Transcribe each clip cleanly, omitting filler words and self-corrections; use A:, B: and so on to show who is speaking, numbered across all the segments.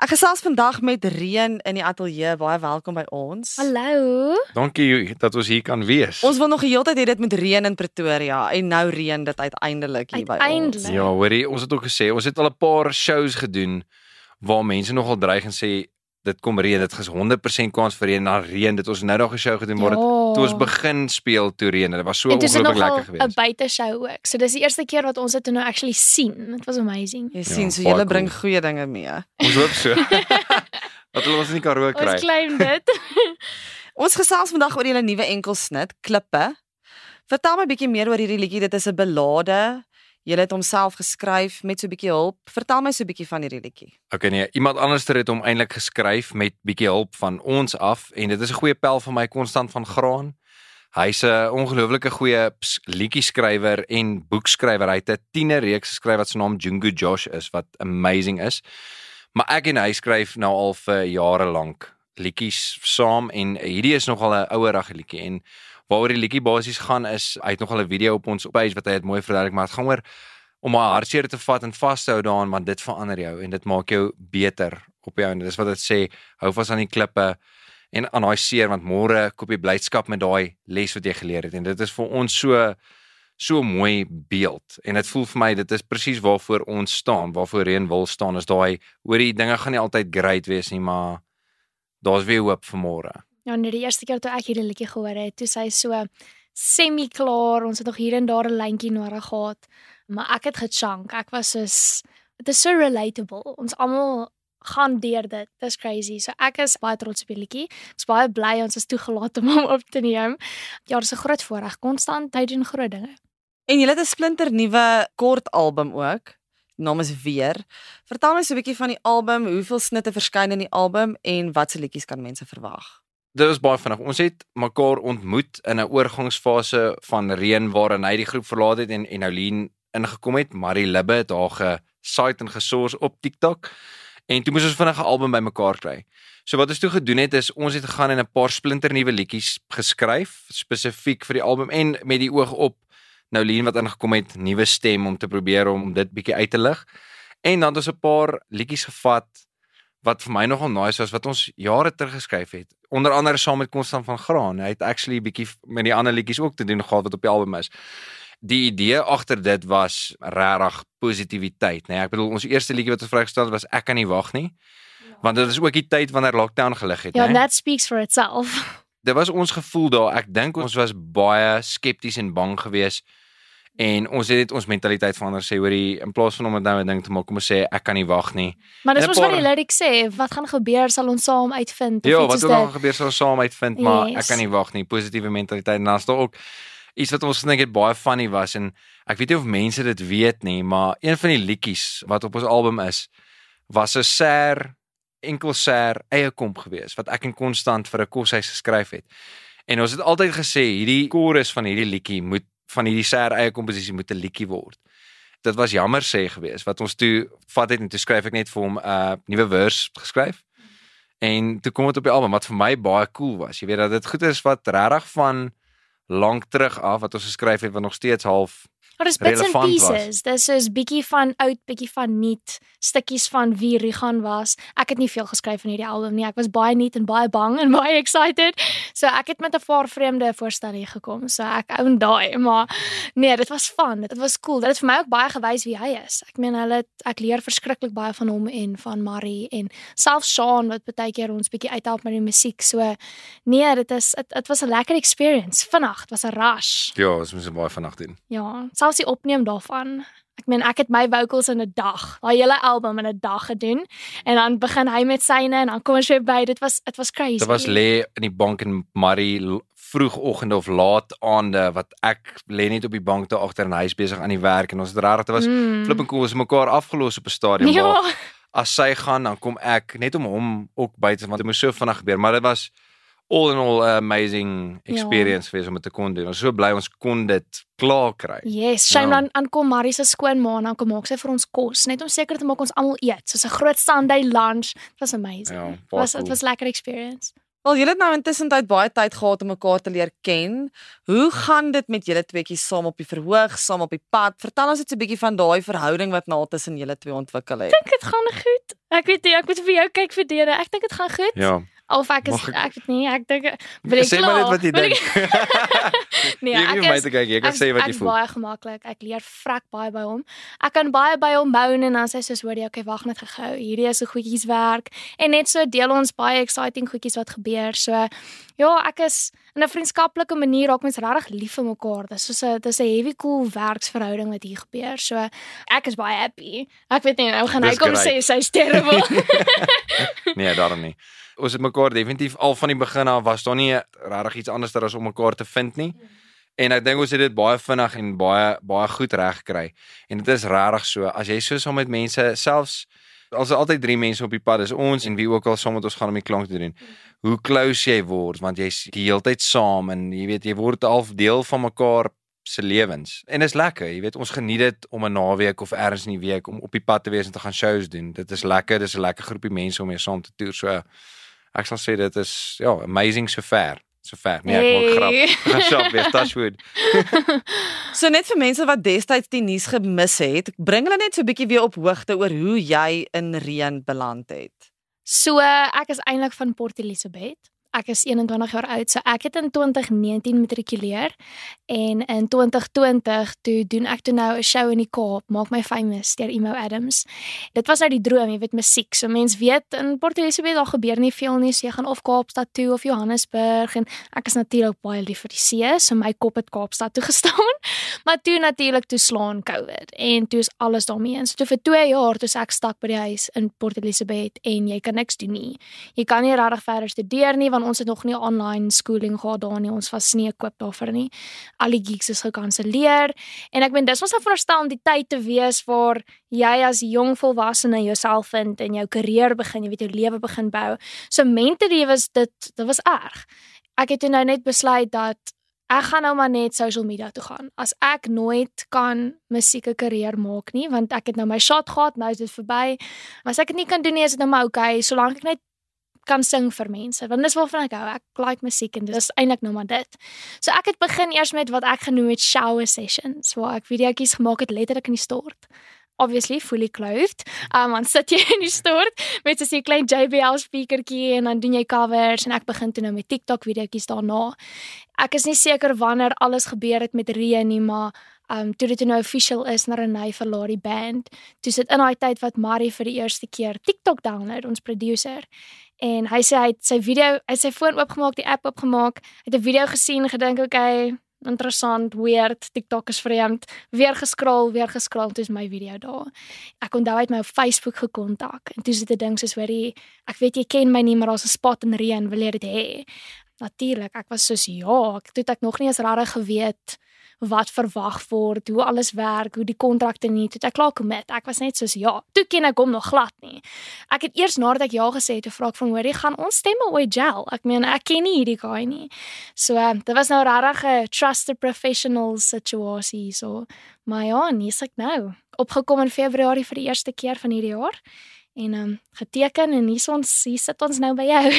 A: Ek gesels vandag met Reën in die ateljee. Baie welkom by ons.
B: Hallo.
C: Dankie dat ons hier kan wees.
A: Ons wil nog die hele tyd hê dit moet reën in Pretoria en nou reën dit uiteindelik hier by ons.
C: Ja, hoorie, ons het ook gesê, ons het al 'n paar shows gedoen waar mense nogal dreig en sê dit kom reën, dit is 100% kans vir reën, dan reën dit. Ons nou nog 'n show gedoen waar dit toe ons begin speel toe reën. Dit was so ongelooflik lekker geweest.
B: 'n buiteshow ook. So dis die eerste keer wat ons dit nou actually sien. It was amazing.
A: Jy sien, so julle bring goeie dinge mee.
C: Ons hoop so. Dat hulle ons in die Karoo kry.
B: Ons claim dit.
A: Ons gesels vandag oor julle nuwe enkelsnit, Klippe. Vertel my 'n bietjie meer oor hierdie liedjie. Dit is 'n ballade. Julle het hom self geskryf met so 'n bietjie hulp. Vertel my so 'n bietjie van hierdie liedjie.
C: Okay nee, iemand anders het hom eintlik geskryf met bietjie hulp van ons af en dit is 'n goeie pel van my, Konstant van Graan. Hy's 'n ongelooflike goeie liedjieskrywer en boekskrywer. Hy het 'n tienerreeks geskryf wat se naam Jungu Josh is, wat amazing is. Maar ek en hy skryf nou al vir jare lank liedjies saam en hierdie is nogal 'n ouerige liedjie en waaroor die liedjie basies gaan is, hy het nogal 'n video op ons page wat hy het mooi verduidelik, maar dit gaan oor om 'n hartseer te vat en vas te hou daaraan, want dit verander jou en dit maak jou beter op jou en dis wat dit sê, hou vas aan die klippe en aan daai seer, want môre koop jy blydskap met daai les wat jy geleer het en dit is vir ons so mooi beeld en dit voel vir my, dit is presies waarvoor ons staan, waarvoor Reën wil staan, is daai, hoor die dinge gaan nie altyd great wees nie, maar daar's weer hoop vir môre.
B: Ja, nou die eerste keer toe ek hierdie liedjie gehoor het, toe sy so semi-klaar, ons het nog hier en daar 'n lyntjie nodig gehad, maar ek het gechunk, ek was soos, it is so relatable, ons almal gaan deur dit, dis crazy, so ek is baie trots op die liedjie, ek is baie bly ons is toegelaat om hom op te neem, ja, dis 'n groot voorreg, Konstant, hy doen groot dinge.
A: En julle het 'n splinter nuwe kort album ook. Naam is Weer. Vertel my so 'n bietjie van die album, hoeveel snitte verskyn in die album en watse liedjies kan mense verwag?
C: Dit was baie vinnig. Ons het mekaar ontmoet in 'n oorgangsfase van Reën waarin hy die groep verlaat het en Nolien ingekom het. Marie Libbe het haar gesite en gesource op TikTok. En toe moes ons vinnig 'n album bymekaar kry. So wat ons toe gedoen het is ons het gegaan en 'n paar splinternuwe liedjies geskryf spesifiek vir die album en met die oog op Nolien wat ingekom het, nuwe stem om te probeer om dit bietjie uit te lig. En dan het ons 'n paar liedjies gevat wat vir my nogal nice was, wat ons jare terug geskryf het. Onder andere saam met Konstant van Graan. Hy het actually bietjie met die ander liedjies ook te doen gehad wat op die album is. Die idee agter dit was regtig positiwiteit, nee. Ek bedoel, ons eerste liedjie wat ons vrygestel het was Ek kan nie wag nie. Want dit is ook die tyd wanneer lockdown gelig het,
B: Ja,
C: nee.
B: that speaks for itself.
C: Dit was ons gevoel daar. Ek dink ons was baie skepties en bang geweest. En ons het net ons mentaliteit verander, sê hoorie, in plaas van om dit nou 'n ding te maak, kom ons sê ek kan nie wag nie.
B: Maar dis
C: En 'n
B: mos wat
C: paar-
B: die lyrics sê, wat gaan gebeur, sal ons saam uitvind,
C: Ja,
B: of
C: wat
B: iets
C: ook
B: soos
C: al
B: dit.
C: gebeur sal ons saam uitvind, maar
B: Yes.
C: ek kan nie wag nie, positiewe mentaliteit. En dan is daar ook iets wat ons gedink het baie funny was en ek weet nie of mense dit weet nie, maar een van die liedjies wat op ons album is, was 'n enkel eie komp geweest wat ek en Konstant vir 'n koshuis geskryf het. En ons het altyd gesê hierdie chorus van hierdie liedjie moet van hierdie eie komposisie moet 'n liedjie word. Dit was jammer sê geweest wat ons toe vat het en toe skryf ek net vir hom 'n nuwe vers geskryf. En toe kom dit op die album wat vir my baie cool was. Jy weet dat dit goed is wat regtig van lank terug af wat ons geskryf het wat nog steeds half
B: Maar dis bits and
C: relevant was.
B: pieces. Dis soos bietjie van oud, bietjie van nuut, stukkies van wie Rigan was. Ek het nie veel geskryf in hierdie album nie. Ek was baie nuut en baie bang en baie excited. So ek het met 'n paar vreemde voorstelle hier gekom. So ek own daai, maar nee, dit was fun. Dit was cool. Dit het vir my ook baie gewys wie hy is. Ek meen ek leer verskriklik baie van hom en van Marie en selfs Sean wat baie keer ons bietjie uithelp met die musiek. So nee, dit was 'n lekker experience. Vanaand, dit was 'n rush.
C: ja, ons moes baie vanaand doen.
B: Ja, selfs die opneem daarvan. Ek meen, ek het my vocals in 'n dag, daai hele album in 'n dag gedoen. En dan begin hy met syne en dan kom ons weer by. Dit was crazy.
C: Dit was lê in die bank en Marie vroegoggende of laat aande wat ek lê net op die bank daar agter en hy is besig aan die werk en ons het regtig, dit was flipping cool, ons het mekaar afgelos op 'n stadium.
B: Ja.
C: Maar as sy gaan dan kom ek net om hom ook by te want dit moes so vinnig gebeur, maar dit was all in all 'n amazing experience geweest om dit te kon doen. Ons is so bly ons kon dit klaar kry.
B: Yes, shame
C: Ja.
B: dan aankom Marie se skoonma en dan kom maak sy vir ons kos, net om seker te maak ons almal eet. Soos 'n groot Sunday lunch. It was amazing.
C: Ja,
B: It
C: baie
B: was
C: cool.
B: it was lekker experience.
A: Wel, julle het nou intussen baie tyd gehad om mekaar te leer ken. Hoe gaan dit met julle tweeetjies saam op die verhoog, saam op die pad? Vertel ons net so 'n bietjie van daai verhouding wat nou tussen julle twee ontwikkel het.
B: Ek dink dit gaan goed. Ek weet nie, ek moet vir jou kyk vir Dede. Ek dink dit gaan goed.
C: Ja.
B: Of ek weet nie, ek dink
C: Sê maar net wat jy dink.
B: Nee,
C: Jy hoef nie my te kyk, jy kan sê wat jy
B: Ek
C: voel.
B: baie gemaklik. Ek leer vrek baie by hom. Ek kan baie by hom bou en dan sê hy soos hoor jy, okay, wag net gou. Hierdie is hoe goedjies werk en net so deel ons baie exciting goedjies wat gebeur. So ja, ek is in 'n vriendskaplike manier raak mens regtig lief vir mekaar. Dis 'n heavy cool werksverhouding wat hier gebeur. So ek is baie happy. Ek weet nie nou gaan hy
C: Dis
B: kom
C: great.
B: sê sy's terrible.
C: Nee, daarom nie. Ons het mekaar definitief al van die begin af was daar nie regtig iets anders as om mekaar te vind nie. En ek dink ons het dit baie vinnig en baie goed reg gekry. En dit is regtig so, as jy so saam met mense, selfs as er altyd 3 mense op die pad is, ons en wie ook al saam met ons gaan om die klank te doen. Hoe close jy word, want jy's die hele tyd saam en jy weet jy word half deel van mekaar se lewens. En is lekker, jy weet ons geniet dit om 'n naweek of ergens in die week om op die pad te wees en te gaan shows doen. Dit is lekker, dis 'n lekker groepie mense om mee saam te toer. So ek sal sê dit is amazing so ver. Nee, ek maak grap. Ek gaan shop weer Touchwood.
A: So net vir mense wat destyds die nuus gemis het, bring hulle net so 'n bietjie weer op hoogte oor hoe jy in Rian beland het.
B: So ek is eintlik van Port Elizabeth. Ek is 21 jaar oud, so ek het in 2019 matrikuleer en in 2020 toe doen ek toe nou 'n show in die Kaap, Maak My Famous deur Emo Adams. Dit was nou die droom, jy weet musiek. So mense weet in Port Elizabeth daar gebeur nie veel nie, so jy gaan of Kaapstad toe of Johannesburg en ek is natuurlik baie lief vir die see, so my kop het Kaapstad toe gestaan. Maar toe natuurlik toe slaan COVID en toe is alles daarmee in. So toe vir 2 jaar toe ek stak by die huis in Port Elizabeth en jy kan niks doen nie. Jy kan nie regtig verder studeer nie want ons het nog nie online schooling gehad daar nie. Ons was nie equip daarvoor nie. Al die gigs is gekanselleer en ek meen dis was nou veronderstel om die tyd te wees waar jy as jong volwassene jouself vind en jou karier begin, jy weet jou lewe begin bou. So mentally was dit was erg. Ek het toe nou net besluit dat ek gaan nou maar net social media toe gaan. As ek nooit kan musieke karier maak nie, want ek het nou my shot gehad, nou is dit verby. Maar as ek dit nie kan doen nie, is dit nou maar okay, solank ek net kan sing vir mense, want dis waarvan ek hou. Ek like musiek en dis eintlik nou maar dit. So ek het begin eers met wat ek genoem het shower sessions, waar ek videoetjies gemaak het letterlik in die stort. Obviously fully clothed. Dan sit jy in die stort met so 'n klein JBL speakertjie en dan doen jy covers en ek begin toe nou met TikTok videoetjies daarna. Ek is nie seker wanneer alles gebeur het met Ria nie, maar toe dit nou official is na Renée verlaat die band, toe sit in daai tyd wat Marie vir die eerste keer TikTok download, ons producer. En hy sê hy het sy foon oopgemaak, die app oopgemaak, het 'n video gesien, gedink okay, interessant, weird, TikTok is vreemd, weer gescroll, toe is my video daar. Ek onthou hy het my op Facebook gekontak en toe sit 'n ding soos hoorie, ek weet jy ken my nie, maar daar's 'n spot in Rian, wil jy dit hê? Natuurlik, ek was soos ja, toe het ek nog nie eens regtig geweet wat verwag word, hoe alles werk, hoe die kontrakte nie, toe ek klaar commit. Ek was net soos ja, toe ken ek hom nog glad nie. Ek het eers nadat ek ja gesê het, toe vra ek van hoorie, gaan ons stemme ooit gel? Ek meen, ek ken nie hierdie guy nie. So, dit was nou regtig 'n trusted professional situasie so. Maar ja, nie is ek nou opgekom in Februarie vir die eerste keer van hierdie jaar en geteken en hier sit ons nou by jou.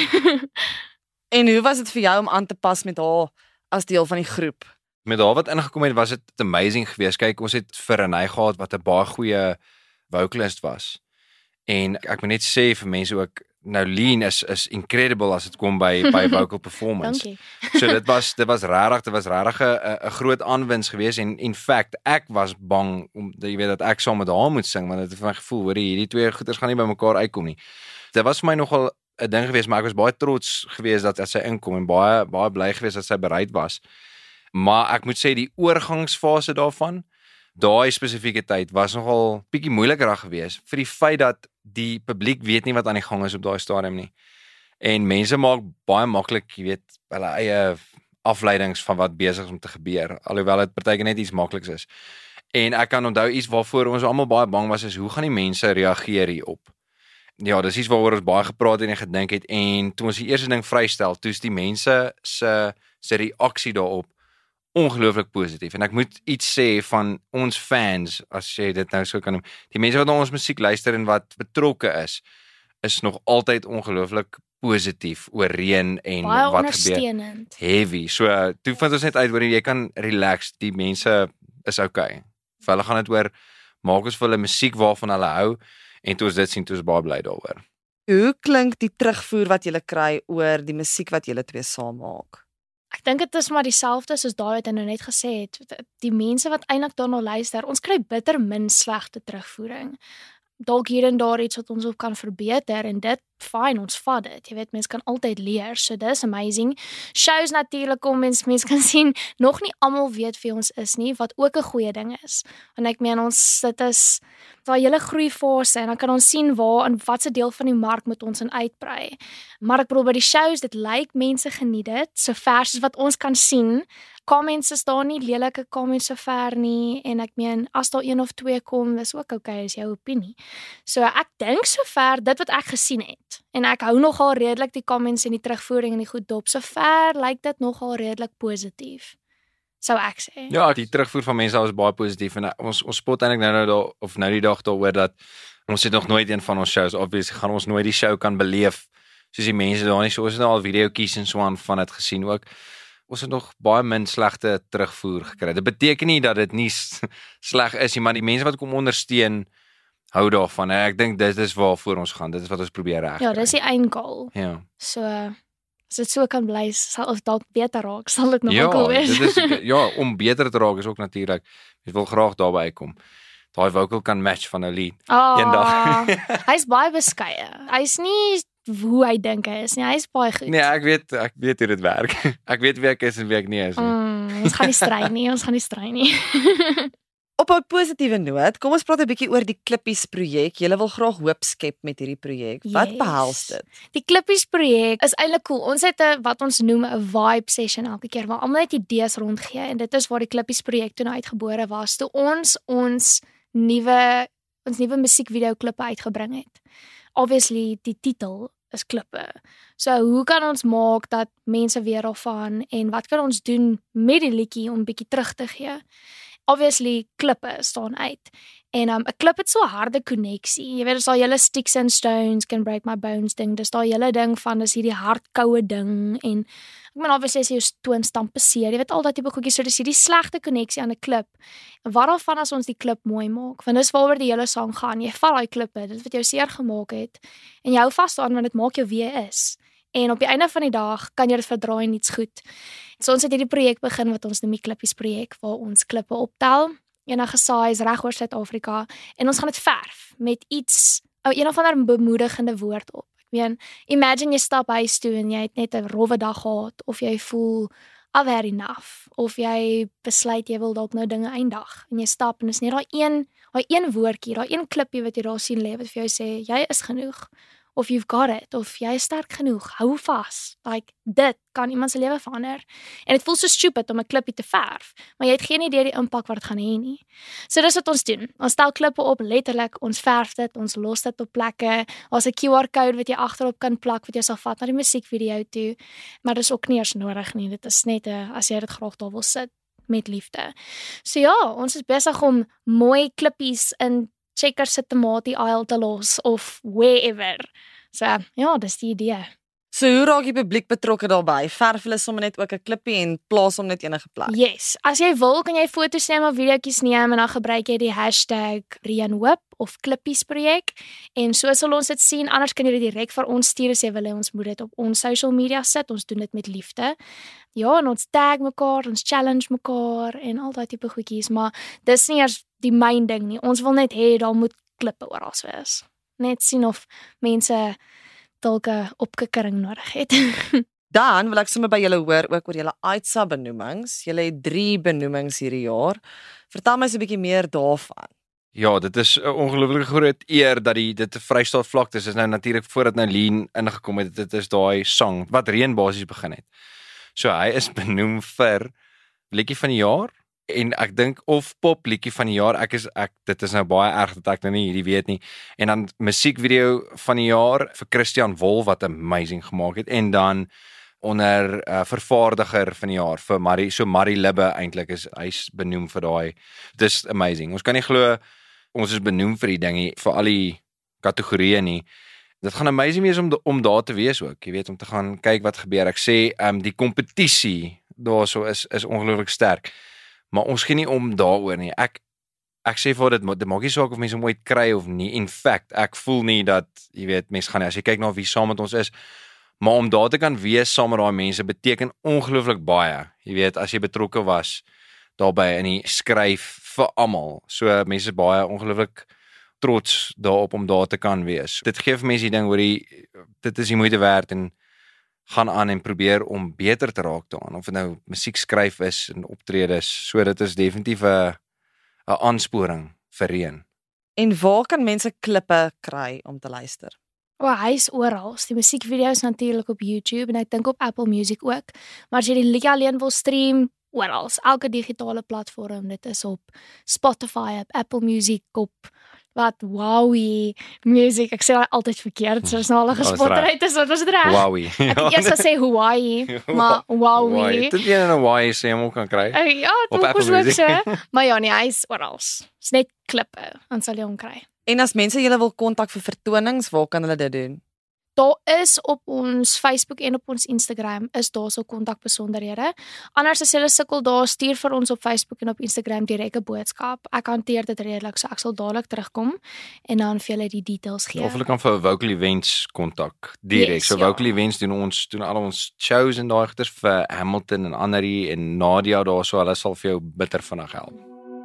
A: En hoe was dit vir jou om aan te pas met haar as deel van die groep?
C: Met haar wat ingekom het, was dit amazing geweest. Kyk, ons het vir Renée gehad wat 'n baie goeie vocalist was. En ek moet net sê vir mense ook, nou Lean is incredible as dit kom by vocal performance.
B: Dankie.
C: So dit was regtig 'n groot aanwinst geweest en in fact ek was bang om jy weet dat ek saam met haar moet sing want dit het vir my gevoel hoor hierdie twee goeters gaan nie by mekaar uitkom nie. Dit was vir my nogal 'n ding geweest, maar ek was baie trots geweest dat sy inkom en baie bly geweest dat sy bereid was. Maar ek moet sê die oorgangsfase daarvan, daai spesifieke tyd was nogal bietjie moeiliker geweest vir die feit dat die publiek weet nie wat aan die gang is op daai stadium nie. En mense maak baie maklik, jy weet, hulle eie afleidings van wat besig is om te gebeur, alhoewel dit partykeer net iets makliks is. En ek kan onthou iets waarvoor ons almal baie bang was is hoe gaan die mense reageer hierop? Ja, dis iets waaroor ons baie gepraat en gedink het en toe ons die eerste ding vrystel, toe is die mense se reaksie daarop ongelooflik positief. En ek moet iets sê van ons fans, as jy dit nou so kan noem. Die mense wat na ons musiek luister en wat betrokke is nog altyd ongelooflik positief oor reën en
B: Baie
C: wat gebeur.
B: ondersteunend.
C: Heavy. So, toe vind ons net uit, hoor jy kan relax, die mense is okay. Vir hulle gaan dit oor, maak ons vir hulle musiek waarvan hulle hou, en toe ons dit sien, toe ons baie bly daaroor.
A: Hoe klink die terugvoer wat jy kry oor die musiek wat julle twee saam maak?
B: Ek dink dit is maar dieselfde soos daai wat hy nou net gesê het. Die mense wat eintlik daarna luister, ons kry bitter min slegte terugvoering. Dalk hier en daar iets wat ons op kan verbeter en dit, fyn, ons vat dit. Jy weet, mens kan altyd leer, so dis amazing. Shows natuurlik om mens kan sien, nog nie almal weet wie ons is nie, wat ook 'n goeie ding is. Want ek meen dit is daai hele groeifase en dan kan ons sien waar en watse deel van die mark moet ons in uitbrei. Maar ek bedoel by die shows, dit lyk mense geniet dit, so ver soos wat ons kan sien. Comments is daar nie lelike comments so ver nie en ek meen as daar 1 of 2 kom, dis ook okay, is jou opinie. So ek dink sover dit wat ek gesien het en ek hou nogal redelik die comments en die terugvoering en die goed dop. Sover lyk dit nogal redelik positief. Sou ek sê.
C: Ja, die terugvoer van mense was baie positief en ons spot eintlik nou die dag daaroor dat ons het nog nooit een van ons shows, obviously gaan ons nooit die show kan beleef soos die mense daar nie, so ons het nou al videoetjies en so aan van dit gesien ook. Ons het nog baie min slegte terugvoer gekry. Dit beteken nie dat dit nie sleg is nie, maar die mense wat kom ondersteun hou daarvan. En ek dink dit is waarvoor ons gaan. Dit is wat ons probeer regkry.
B: Ja, dis die eindgoal.
C: Ja.
B: So as dit so kan bly, sal of dalk beter raak, sal dit nog cool wees.
C: Dit is ja, om beter te raak is ook natuurlik. Jy wil graag daarby kom. Daai vocal kan match van 'n lied. Eendag.
B: Hy's baie beskeie. Hy's nie hoe hy dink hy is nie. Hy's baie goed.
C: Nee, ek weet hoe dit werk. Ek weet wie ek is en wie ek nie is nie.
B: Ons gaan nie stry nie.
A: Op 'n positiewe noot, kom ons praat 'n bietjie oor die Klippies projek. Julle wil graag hoop skep met hierdie projek. Wat
B: Yes.
A: behels dit?
B: Die Klippies projek is eintlik cool. Ons het 'n wat ons noem 'n vibe session elke keer waar almal net idees rondgee en dit is waar die Klippies projek toe nou uitgebore was. Toe ons nuwe musiekvideo klippe uitgebring het. Obviously die titel is klippe. So hoe kan ons maak dat mense weer daarvan en wat kan ons doen met die liedjie om bietjie terug te gee? Obviously klippe staan uit. En 'n klip het so 'n harde koneksie. Jy weet, dis daai hele sticks and stones can break my bones ding. Dis daai hele ding van dis hierdie hardkoue ding en ek meen obviously as jy jou toon stampe seer, jy weet al daai tipe goedjies, so dis hierdie slegte koneksie aan 'n klip. En wat daarvan as ons die klip mooi maak? Want dis waaroor die hele sang gaan. Jy vat daai klippe, dit wat jou seer gemaak het en jy hou vas daaraan want dit maak jou wie jy is. En op die einde van die dag kan jy dit verdraai en iets goed. So ons het hierdie projek begin wat ons noem die Klippies projek waar ons klippe optel. Enige saais reg oor Suid-Afrika en ons gaan dit verf met iets, een of ander bemoedigende woord op. Ek meen, imagine jy stap huis toe en jy het net 'n rowwe dag gehad of jy voel I've had enough of jy besluit jy wil dalk nou dinge eindig en jy stap en is net daai een woordjie, daai een klippie wat jy daar sien lê wat vir jou sê jy is genoeg. Of you've got it, of jy is sterk genoeg, hou vas. Like, dit kan iemand se lewe verander. En dit voel so stupid om 'n klippie te verf, maar jy het geen idee die impak wat dit gaan hê nie. So dis wat ons doen. Ons stel klippe op, letterlik, ons verf dit, ons los dit op plekke. Daar's 'n QR-kode wat jy agterop kan plak wat jy sal vat na die musiekvideo toe. Maar dis ook nie eers nodig nie. Dit is net 'n as jy dit graag daar wil sit met liefde. So ja, ons is besig om mooi klippies in Checkers se tamatie aisle te los of wherever. So, ja, dis die idee.
A: So hoe raak die publiek betrokke daarbey? Verf hulle sommer net ook 'n klippie en plaas hom net enige plek?
B: Yes, as jy wil, kan jy foto's neem of videoetjies neem en dan gebruik jy die hashtag #RianHoop of Klippies projek en so sal ons dit sien. Anders kan jy dit direk vir ons stuur as jy wil hê ons moet dit op ons social media sit. Ons doen dit met liefde. Ja, en ons tag mekaar, ons challenge mekaar en al daai tipe goedjies, maar dis nie eers die main ding nie. Ons wil net hê daar moet klippe oral wees. Net sien of mense dalk 'n opkikkering nodig het.
A: Dan wil ek sommer by julle hoor ook oor julle AITSA benoemings. Julle het 3 benoemings hierdie jaar. Vertel my so 'n bietjie meer daarvan.
C: Ja, dit is 'n ongelooflike groot eer dat dit 'n Vrystaat vlakte is. Dis nou natuurlik voordat nou Lean ingekom het. Dit is daai sang wat reën basies begin het. So hy is benoem vir liedjie van die jaar en ek dink of pop liedjie van die jaar. Dit is nou baie erg dat ek nou nie hierdie weet nie. En dan musiekvideo van die jaar vir Christian Wolf wat amazing gemaak het en dan onder vervaardiger van die jaar vir Marie Libbe eintlik hy's benoem vir daai. Dis amazing. Ons kan nie glo ons is benoem vir die dingie vir al die kategorieë nie. Dit gaan amazing wees om daar te wees ook, jy weet, om te gaan kyk wat gebeur. Ek sê, die kompetisie daarso is ongelooflik sterk, maar ons gee nie om daaroor nie. Ek sê vir dit maak nie saak of mense hom ooit kry of nie. In fact, ek voel nie dat, jy weet, mense gaan nie, as jy kyk na wie saam met ons is, maar om daar te kan wees saam met daai mense beteken ongelooflik baie. Jy weet, as jy betrokke was daarbey in die skryf vir almal. So mense is baie ongelooflik trots daarop om daar te kan wees. Dit gee vir mense die ding, dit is die moeite werd en gaan aan en probeer om beter te raak daaraan. Of dit nou musiek skryf is en optredes. So dit is definitief 'n aansporing vir Reën.
A: En waar kan mense klippe kry om te luister?
B: Hy is oral. Die musiekvideo's natuurlik op YouTube en ek dink op Apple Music ook. Maar as jy die liedjie alleen wil stream, oral, elke digitale platform, dit is op Spotify, op Apple Music, op Wowie Music, ek sê altyd verkeerd, so is nou al gespottery is, wat was dit reg?
C: Wowie.
B: Ek het eers gesê Hawaii, maar Wowie.
C: Dit een in Hawaii sê hom ook kan kry.
B: Ja,
C: op Apple Music.
B: Maar ja, nee, hy is oral. Dis net klippe, dan sal jy hom kry.
A: En as mense julle wil kontak vir vertonings, waar kan hulle dit doen?
B: Daar is op ons Facebook en op ons Instagram is daar so kontakbesonderhede. Anders as julle sukkel daar, stuur vir ons op Facebook en op Instagram direk 'n boodskap. Ek hanteer dit redelik, so ek sal dadelik terugkom en dan vir julle die details gee.
C: Of hulle kan vir Vocal Events kontak direk.
B: Yes,
C: So Vocal Events doen al ons shows en daai goeders vir Hamilton en Annerie en Nadia daar, so hulle sal vir jou bitter vinnig help.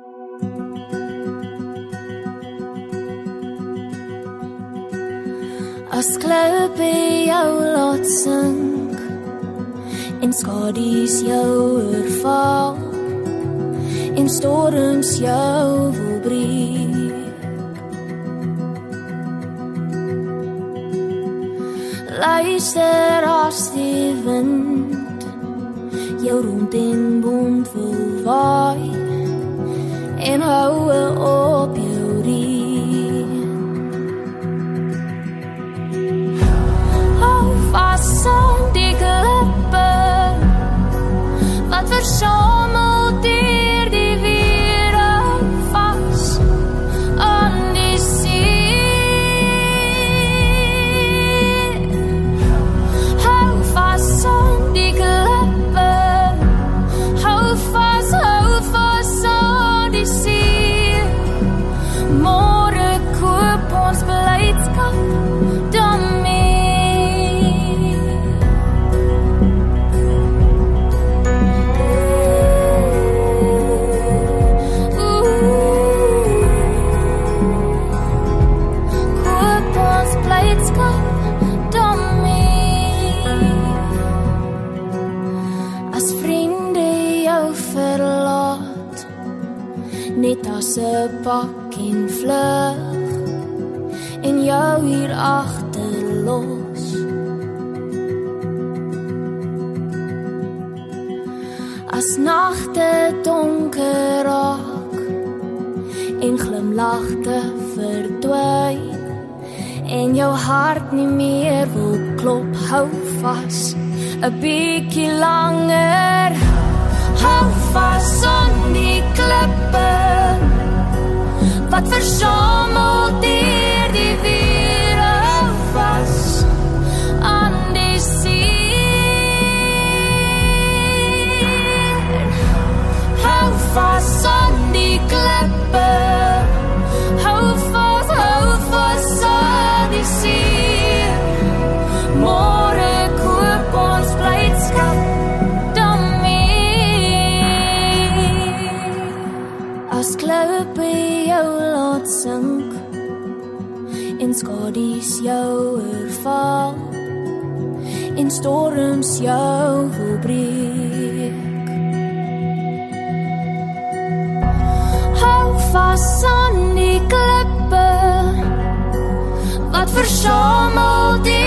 D: As klippe jou laat sink en skadies jou oorval en storms jou wil breek, luister as die wind jou rond en bond wil waai en hou op jou reën. Vas aan die klippe wat versamel deur die wêreld, vas aan die see. Hou vas aan die klippe, hou vas aan die see. Môre koop ons blydskap daarmee. Net as 'n pak en vlug en jou hier agterlos. As nagte donker raak en glimlagte verdwyn en jou hart nie meer wil klop, hou vas 'n bietjie langer. Hou vas aan die klippe wat versamel deur die wêreld, vas aan die see. Hou vas aan die klippe, hou vas aan die see. Môre koop ons blydskap as klippe jou laat sink en skadies jou oorval en storms jou wil breek. Hou vas aan die klippe wat versamel die